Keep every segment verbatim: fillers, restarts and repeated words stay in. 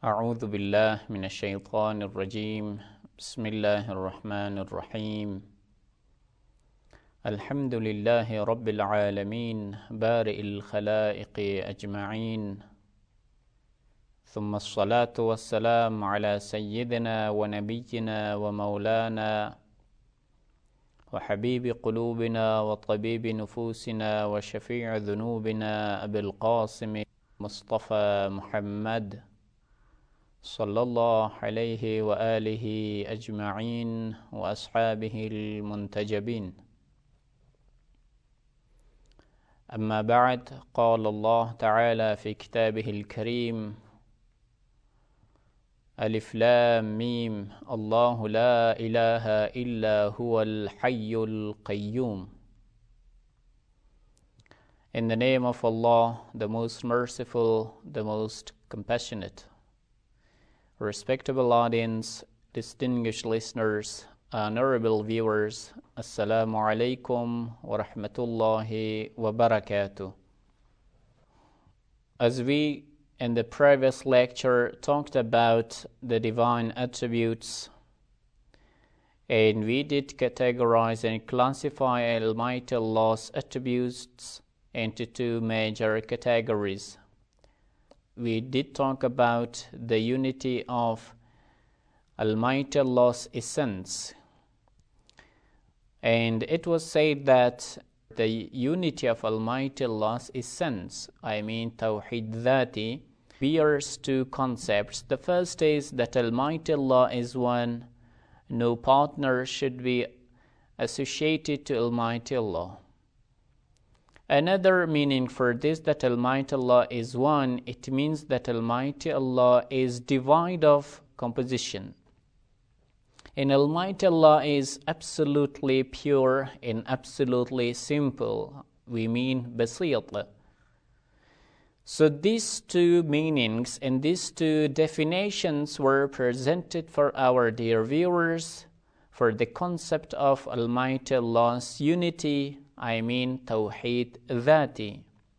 أعوذ بالله من الشيطان الرجيم بسم الله الرحمن الرحيم الحمد لله رب العالمين بارئ الخلائق أجمعين ثم الصلاة والسلام على سيدنا ونبينا ومولانا وحبيب قلوبنا وطبيب نفوسنا وشفيع ذنوبنا أبي القاسم مصطفى محمد صلى الله عليه وآله أجمعين وأصحابه المنتجبين. أما بعد، قال الله تعالى في كتابه الكريم: ألف لام ميم الله لا إله إلا هو الحي القيوم. In the name of Allah, the most merciful, the most compassionate. Respectable audience, distinguished listeners, honorable viewers, Assalamu alaikum wa rahmatullahi wa barakatuh. As we in the previous lecture talked about the divine attributes, and we did categorize and classify Almighty Allah's attributes into two major categories. We did talk about the unity of Almighty Allah's essence, and it was said that the unity of Almighty Allah's essence, I mean Tawheed Dhati, bears two concepts. The first is that Almighty Allah is one, no partner should be associated to Almighty Allah. Another meaning for this, that Almighty Allah is one, it means that Almighty Allah is devoid of composition. And Almighty Allah is absolutely pure and absolutely simple. We mean basit. So these two meanings and these two definitions were presented for our dear viewers for the concept of Almighty Allah's unity, I mean Tawheed Dhati.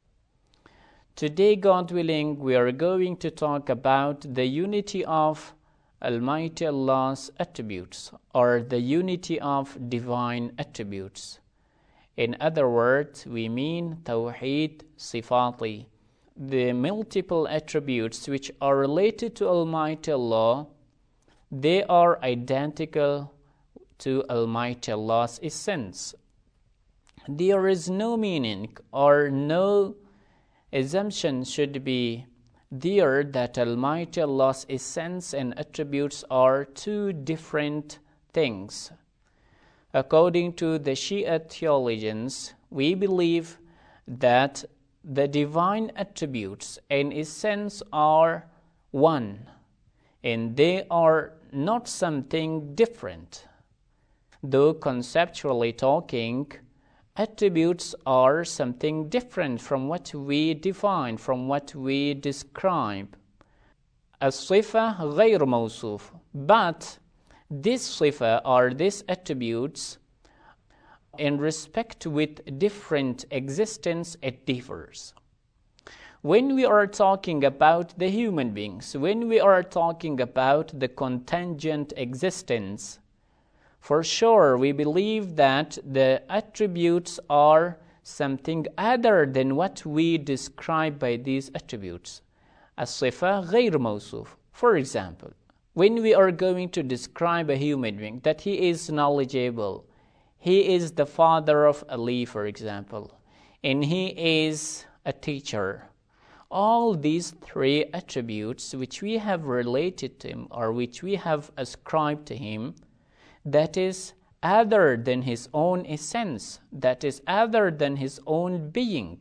Today, God willing, we are going to talk about the unity of Almighty Allah's attributes, or the unity of divine attributes. In other words, we mean Tawheed Sifati, the multiple attributes which are related to Almighty Allah. They are identical to Almighty Allah's essence. There is no meaning or no assumption should be there that Almighty Allah's essence and attributes are two different things. According to the Shia theologians, we believe that the divine attributes and essence are one, and they are not something different. Though conceptually talking, attributes are something different from what we define, from what we describe. As-sifa ghayr mawsuf. But this sifa or these attributes, in respect with different existence, it differs. When we are talking about the human beings, when we are talking about the contingent existence, for sure, we believe that the attributes are something other than what we describe by these attributes. As-sifa ghayr mawsuf. For example, when we are going to describe a human being, that he is knowledgeable, he is the father of Ali, for example, and he is a teacher. All these three attributes which we have related to him or which we have ascribed to him, that is other than his own essence, that is other than his own being.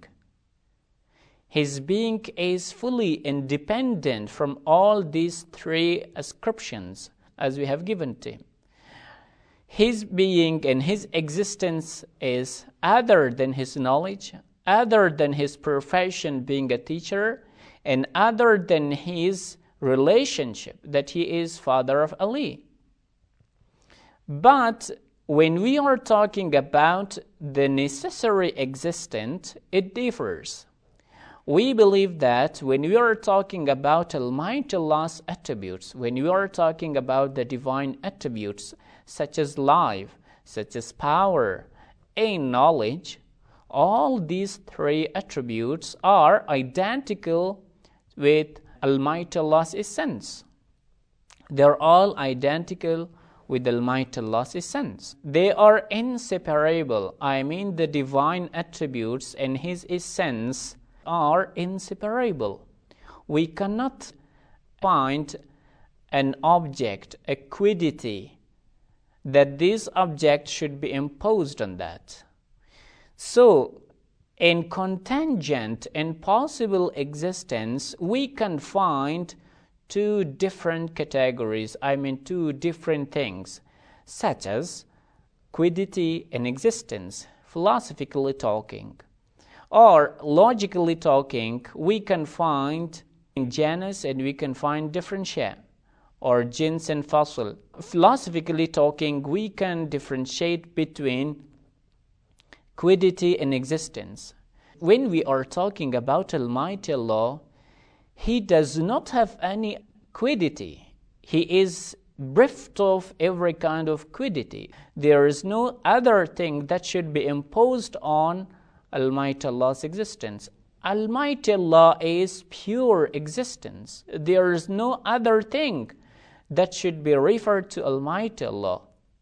His being is fully independent from all these three ascriptions as we have given to him. His being and his existence is other than his knowledge, other than his profession being a teacher, and other than his relationship that he is father of Ali. But when we are talking about the necessary existent, it differs. We believe that when we are talking about Almighty Allah's attributes, when we are talking about the divine attributes such as life, such as power, and knowledge, all these three attributes are identical with Almighty Allah's essence. They're all identical with Almighty Allah's essence. They are inseparable. I mean, the divine attributes and His essence are inseparable. We cannot find an object, a quiddity, that this object should be imposed on that. So, in contingent and possible existence, we can find two different categories, I mean two different things, such as quiddity and existence, philosophically talking. Or logically talking, we can find genus and we can find differentiate, or jins and fasl. Philosophically talking, we can differentiate between quiddity and existence. When we are talking about Almighty Allah, He does not have any quiddity. He is bereft of every kind of quiddity. There is no other thing that should be imposed on Almighty Allah's existence. Almighty Allah is pure existence. There is no other thing that should be referred to Almighty Allah.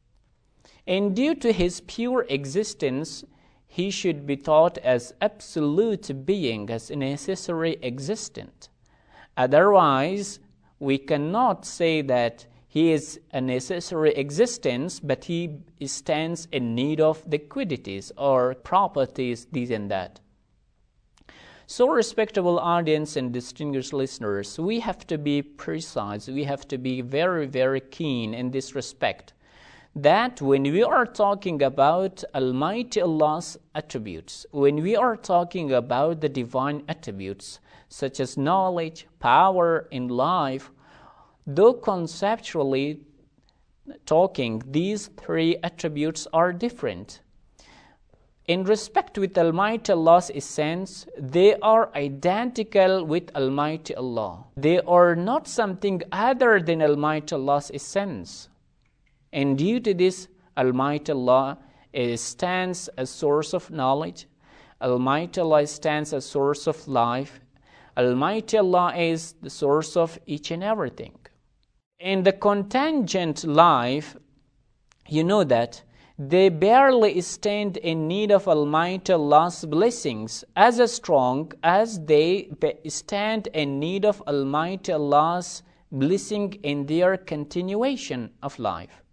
And due to His pure existence, He should be thought as absolute being, as necessary existent. Otherwise, we cannot say that He is a necessary existence, but He stands in need of the quiddities or properties, these and that. So, respectable audience and distinguished listeners, we have to be precise, we have to be very, very keen in this respect, that when we are talking about Almighty Allah's attributes, when we are talking about the divine attributes, such as knowledge, power, and life, though conceptually talking, these three attributes are different. In respect with Almighty Allah's essence, they are identical with Almighty Allah. They are not something other than Almighty Allah's essence. And due to this, Almighty Allah stands as source of knowledge. Almighty Allah stands as source of life. Almighty Allah is the source of each and everything. In the contingent life, you know that they barely stand in need of Almighty Allah's blessings as strong as they stand in need of Almighty Allah's blessing in their continuation of life.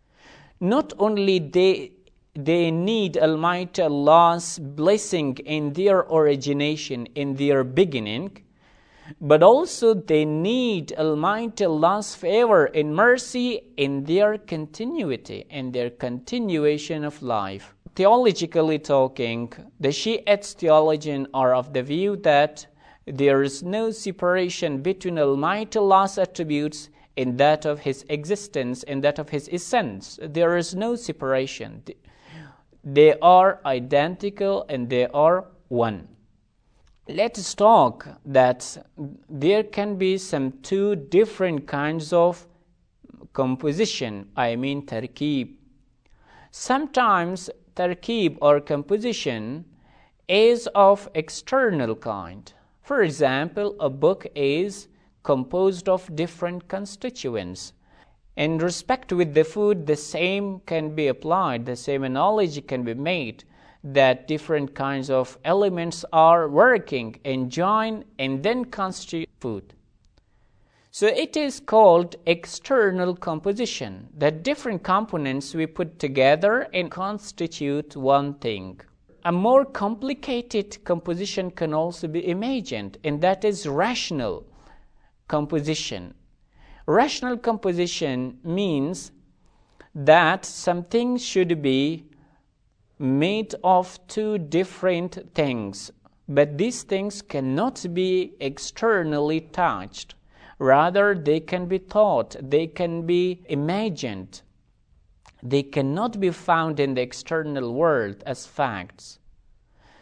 Not only they they need Almighty Allah's blessing in their origination, in their beginning, but also they need Almighty Allah's favor and mercy in their continuity, in their continuation of life. Theologically talking, the Shiite theologians are of the view that there is no separation between Almighty Allah's attributes and that of His existence and that of His essence. There is no separation. They are identical and they are one. Let us talk that there can be some two different kinds of composition, I mean tarkeeb. Sometimes tarkeeb or composition is of external kind. For example, a book is composed of different constituents. In respect with the food, the same can be applied, the same analogy can be made, that different kinds of elements are working and join and then constitute food. So it is called external composition, that different components we put together and constitute one thing. A more complicated composition can also be imagined, and that is rational composition. Rational composition means that something should be made of two different things, but these things cannot be externally touched. Rather, they can be thought, they can be imagined. They cannot be found in the external world as facts.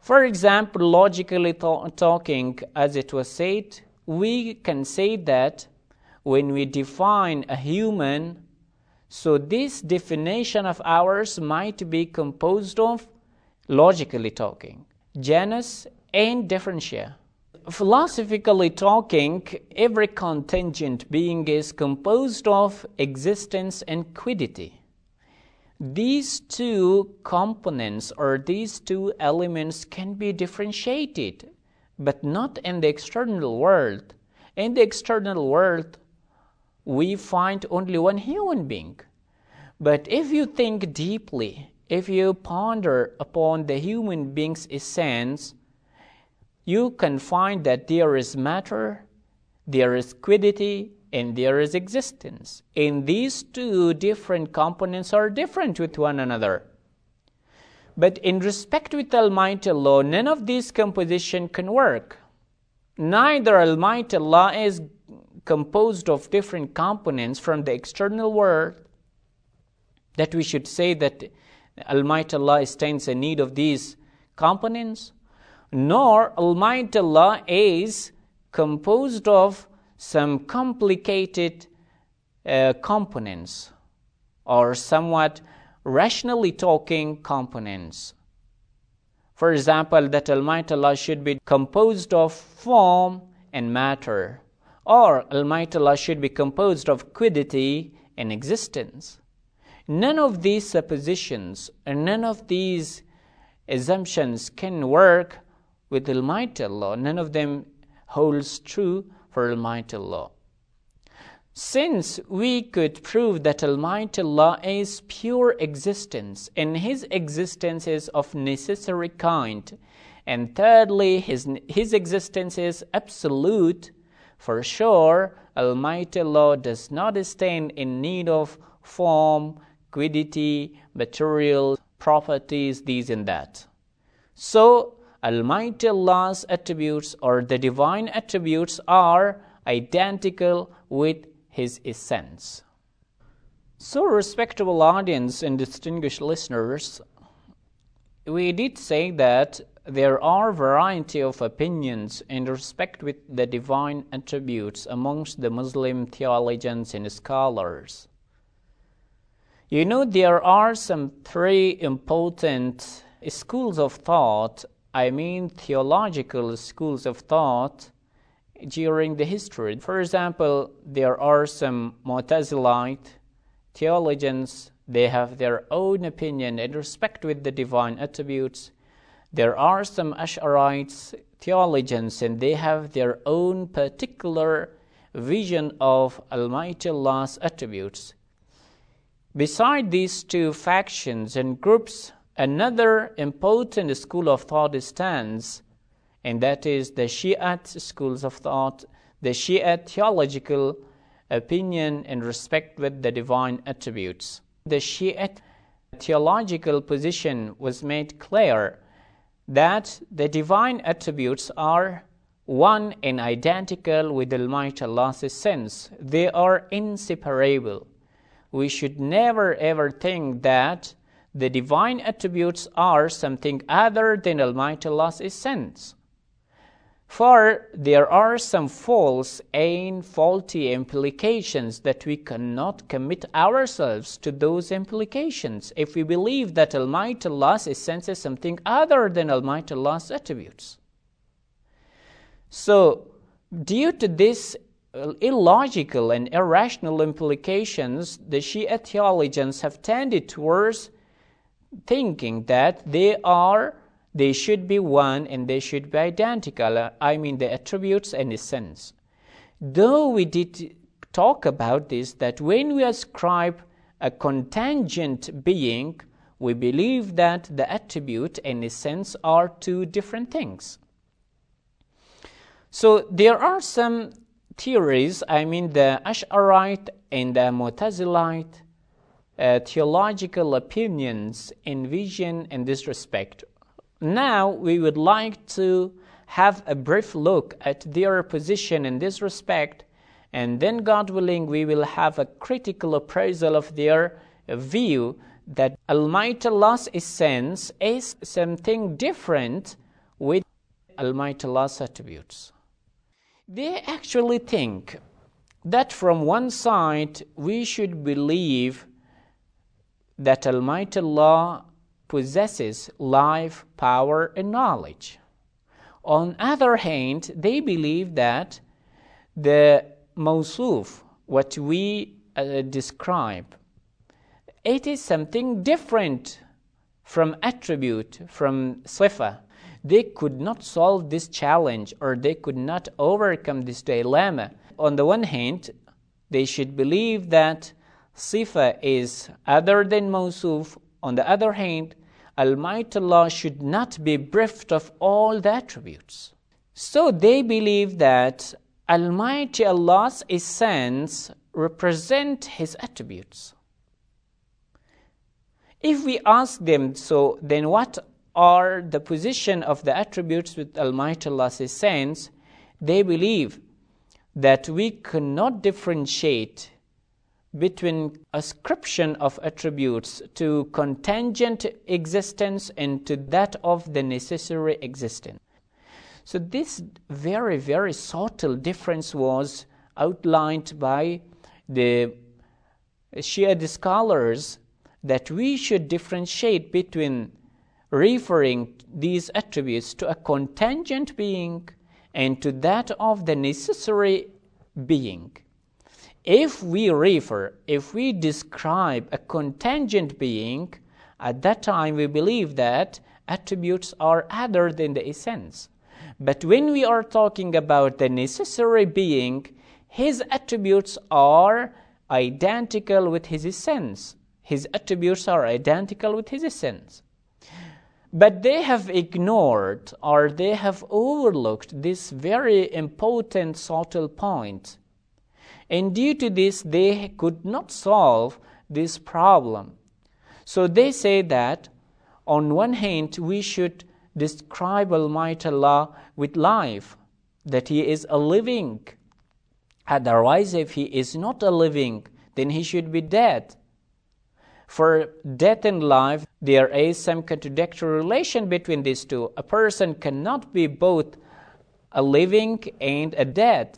For example, logically th- talking, as it was said, we can say that when we define a human, so this definition of ours might be composed of, logically talking, genus and differentia. Philosophically talking, every contingent being is composed of existence and quiddity. These two components or these two elements can be differentiated, but not in the external world. In the external world, we find only one human being. But if you think deeply, if you ponder upon the human being's essence, you can find that there is matter, there is quiddity, and there is existence. And these two different components are different with one another. But in respect with Almighty Allah, none of these composition can work. Neither Almighty Allah is composed of different components from the external world, that we should say that Almighty Allah stands in need of these components, nor Almighty Allah is composed of some complicated uh, components or somewhat rationally talking components. For example, that Almighty Allah should be composed of form and matter, or Almighty Allah should be composed of quiddity and existence. None of these suppositions and none of these assumptions can work with Almighty Allah. None of them holds true for Almighty Allah. Since we could prove that Almighty Allah is pure existence and His existence is of necessary kind, and thirdly, His, his existence is absolute, for sure Almighty Allah does not stand in need of form, quiddity, material, properties, these and that. So, Almighty Allah's attributes or the divine attributes are identical with His essence. So, respectable audience and distinguished listeners, we did say that there are variety of opinions in respect with the divine attributes amongst the Muslim theologians and scholars. You know, there are some three important schools of thought, I mean theological schools of thought, during the history. For example, there are some Mu'tazilite theologians, they have their own opinion in respect with the divine attributes. There are some Ash'arites theologians, and they have their own particular vision of Almighty Allah's attributes. Beside these two factions and groups, another important school of thought stands, and that is the Shiite schools of thought, the Shiite theological opinion in respect with the divine attributes. The Shiite theological position was made clear that the divine attributes are one and identical with Almighty Allah's essence. They are inseparable. We should never ever think that the divine attributes are something other than Almighty Allah's essence. For there are some false and faulty implications that we cannot commit ourselves to those implications if we believe that Almighty Allah's essence is something other than Almighty Allah's attributes. So, due to this illogical and irrational implications, the Shia theologians have tended towards thinking that they are They should be one and they should be identical. I mean the attributes and essence. Though we did talk about this, that when we ascribe a contingent being, we believe that the attribute and essence are two different things. So there are some theories, I mean the Ash'arite and the Mu'tazilite uh, theological opinions and vision in this respect. Now we would like to have a brief look at their position in this respect, and then God willing we will have a critical appraisal of their view that Almighty Allah's essence is something different Almighty Allah's attributes. They actually think that from one side we should believe that Almighty Allah possesses life, power, and knowledge. On the other hand, they believe that the mawsuf, what we uh, describe, it is something different from attribute, from sifa. They could not solve this challenge, or they could not overcome this dilemma. On the one hand, they should believe that sifa is other than mawsuf. On the other hand, Almighty Allah should not be bereft of all the attributes. So they believe that Almighty Allah's essence represent His attributes. If we ask them, so then what are the position of the attributes with Almighty Allah's essence, they believe that we cannot differentiate between ascription of attributes to contingent existence and to that of the necessary existence. So this very, very subtle difference was outlined by the Shia scholars, that we should differentiate between referring these attributes to a contingent being and to that of the necessary being. If we refer, if we describe a contingent being, at that time we believe that attributes are other than the essence. But when we are talking about the necessary being, his attributes are identical with his essence. His attributes are identical with his essence. But they have ignored, or they have overlooked this very important subtle point. And due to this, they could not solve this problem. So they say that, on one hand, we should describe Almighty Allah with life, that He is a living. Otherwise, if He is not a living, then He should be dead. For death and life, there is some contradictory relation between these two. A person cannot be both a living and a dead.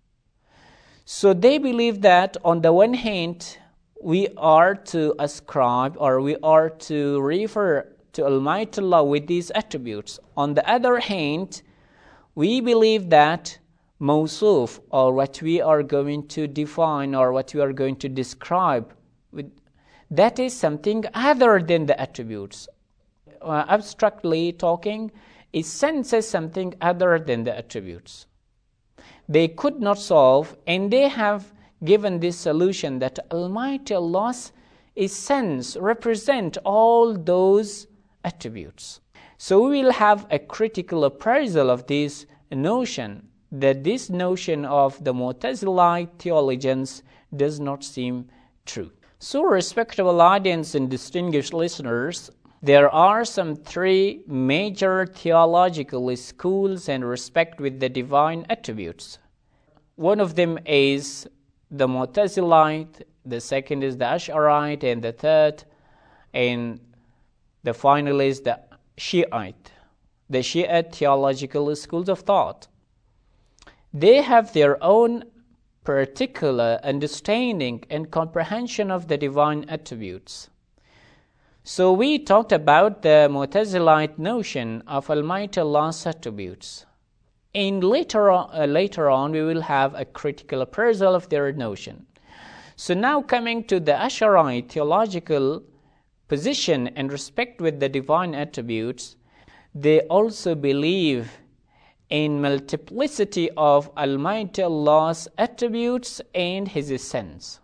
So they believe that on the one hand, we are to ascribe, or we are to refer to Almighty Allah with these attributes. On the other hand, we believe that mawsuf, or what we are going to define, or what we are going to describe, with, that is something other than the attributes. Uh, abstractly talking, essence is something other than the attributes. They could not solve, and they have given this solution that Almighty Allah's essence represent all those attributes. So we will have a critical appraisal of this notion, that this notion of the Mu'tazilite theologians does not seem true. So, respectable audience and distinguished listeners, there are some three major theological schools in respect with the divine attributes. One of them is the Mu'tazilite, the second is the Ash'arite, and the third, and the final is the Shiite, the Shiite theological schools of thought. They have their own particular understanding and comprehension of the divine attributes. So we talked about the Mu'tazilite notion of Almighty Allah's attributes. And later on, uh, later on we will have a critical appraisal of their notion. So now coming to the Ash'arite theological position in respect with the divine attributes, they also believe in multiplicity of Almighty Allah's attributes and His essence.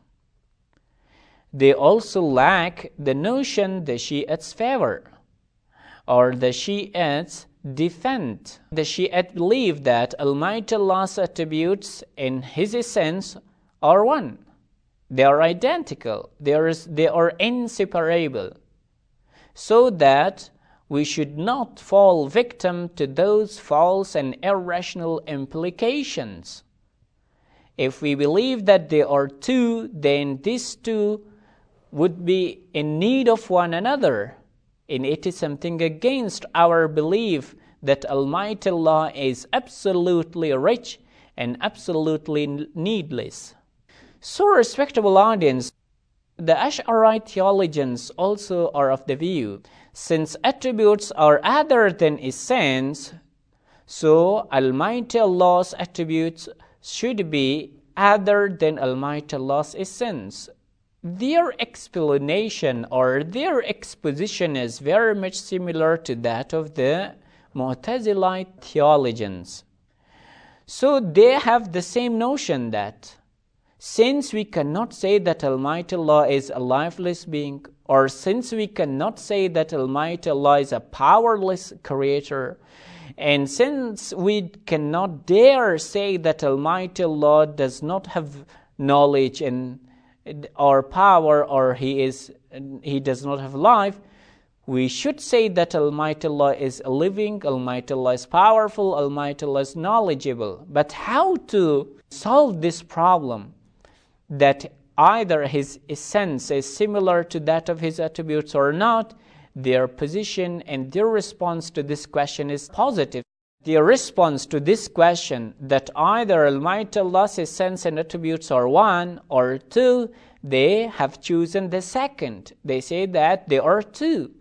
They also lack the notion the Shiites favor, or the Shiites defend. The Shiites believe that Almighty Allah's attributes and His essence are one. They are identical. They are, they are inseparable. So that we should not fall victim to those false and irrational implications. If we believe that there are two, then these two would be in need of one another, and it is something against our belief that Almighty Allah is absolutely rich and absolutely needless. So, respectable audience, the Ash'arite theologians also are of the view, since attributes are other than essence, so Almighty Allah's attributes should be other than Almighty Allah's essence. Their explanation or their exposition is very much similar to that of the Mu'tazilite theologians. So they have the same notion that since we cannot say that Almighty Allah is a lifeless being, or since we cannot say that Almighty Allah is a powerless creator, and since we cannot dare say that Almighty Allah does not have knowledge and or power, or he is he does not have life, we should say that Almighty Allah is living, Almighty Allah is powerful, Almighty Allah is knowledgeable. But how to solve this problem, that either his essence is similar to that of his attributes or not? Their position and their response to this question is positive. Their response to this question, that either Almighty Allah's essence and attributes are one or two, they have chosen the second. They say that they are two.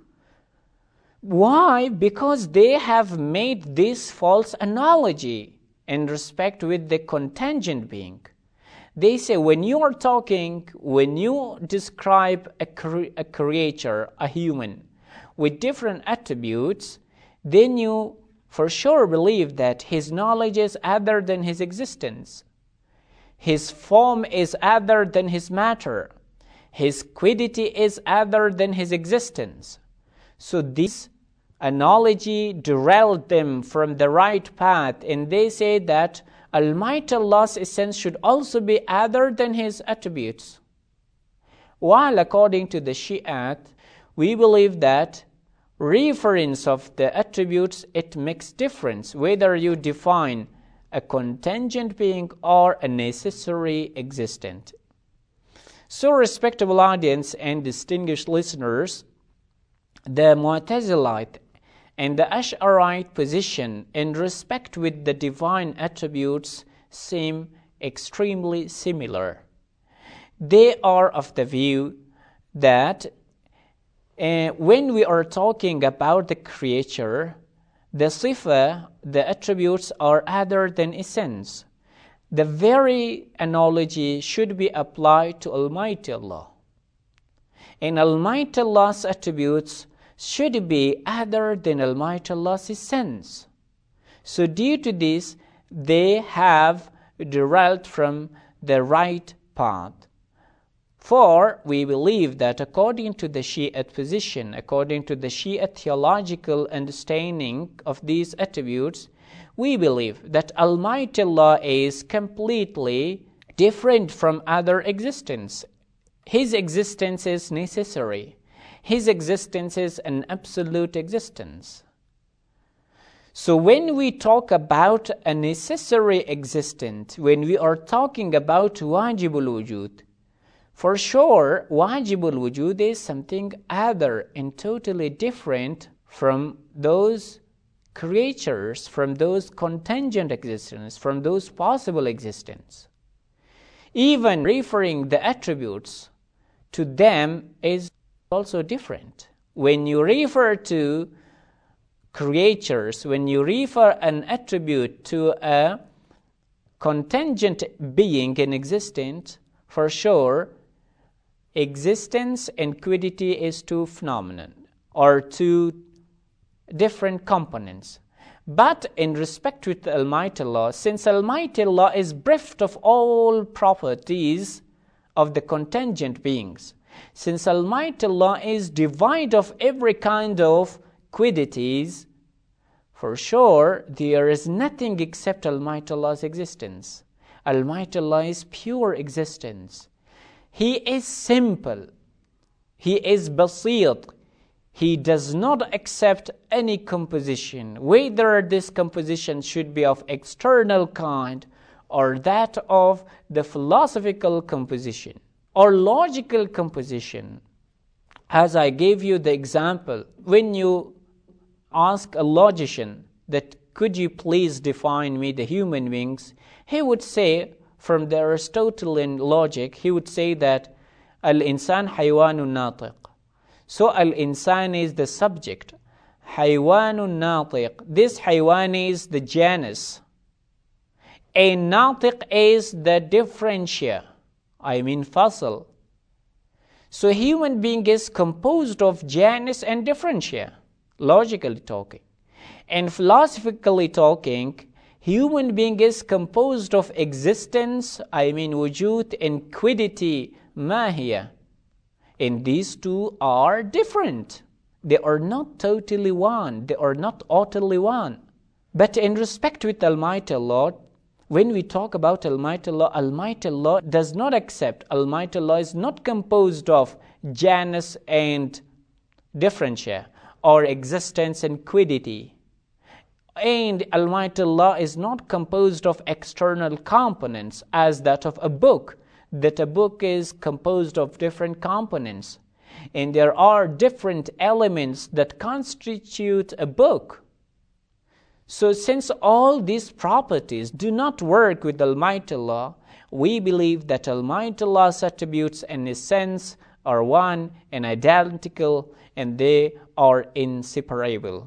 Why? Because they have made this false analogy in respect with the contingent being. They say when you are talking, when you describe a, cre- a creature, a human, with different attributes, then you for sure believe that his knowledge is other than his existence. His form is other than his matter. His quiddity is other than his existence. So this analogy derailed them from the right path, and they say that Almighty Allah's essence should also be other than his attributes. While according to the Shi'at, we believe that reference of the attributes, it makes difference whether you define a contingent being or a necessary existent. So, respectable audience and distinguished listeners, the Mu'tazilite and the Ash'arite position in respect with the divine attributes seem extremely similar. They are of the view that uh, when we are talking about the creature, the sifa, the attributes are other than essence. The very analogy should be applied to Almighty Allah. And Almighty Allah's attributes should be other than Almighty Allah's essence. So due to this, they have derailed from the right path. For we believe that according to the Shi'at position, according to the Shi'at theological understanding of these attributes, we believe that Almighty Allah is completely different from other existence. His existence is necessary. His existence is an absolute existence. So when we talk about a necessary existence, when we are talking about wajibul wujud, for sure, wajibul wujud is something other and totally different from those creatures, from those contingent existence, from those possible existence. Even referring the attributes to them is also different. When you refer to creatures, when you refer an attribute to a contingent being in existence, for sure, existence and quiddity is two phenomenon or two different components. But in respect with Almighty Allah, since Almighty Allah is bereft of all properties of the contingent beings, since Almighty Allah is devoid of every kind of quiddities, for sure there is nothing except Almighty Allah's existence. Almighty Allah is pure existence. He is simple. He is basit. He does not accept any composition, whether this composition should be of external kind or that of the philosophical composition or logical composition. As I gave you the example, when you ask a logician that could you please define me the human beings, he would say, from the Aristotelian logic, he would say that al-insan haywanun natiq. So al-insan is the subject. Haywanun natiq. This haywan is the genus. A natiq is the differentia. I mean fossil. So human being is composed of genus and differentia, logically talking. And philosophically talking, human being is composed of existence, I mean wujud, and quiddity, mahiyya. And these two are different. They are not totally one. They are not utterly one. But in respect with Almighty Allah, when we talk about Almighty Allah, Almighty Allah does not accept, Almighty Allah is not composed of genus and differentia, or existence and quiddity. And Almighty Allah is not composed of external components as that of a book, that a book is composed of different components. And there are different elements that constitute a book. So since all these properties do not work with Almighty Allah, we believe that Almighty Allah's attributes and His sense are one and identical, and they are inseparable.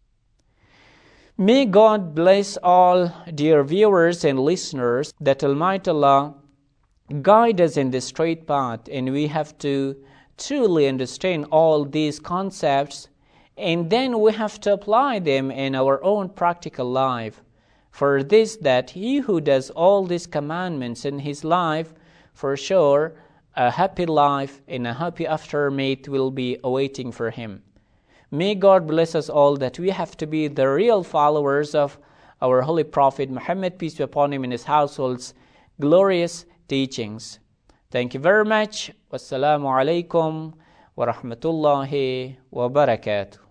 May God bless all dear viewers and listeners, that Almighty Allah guide us in the straight path, and we have to truly understand all these concepts, and then we have to apply them in our own practical life. For this, that he who does all these commandments in his life, for sure a happy life and a happy aftermath will be awaiting for him. May God bless us all, that we have to be the real followers of our Holy Prophet Muhammad, peace be upon him, and his household's glorious teachings. Thank you very much. Wassalamu alaikum wa rahmatullahi wa barakatuh.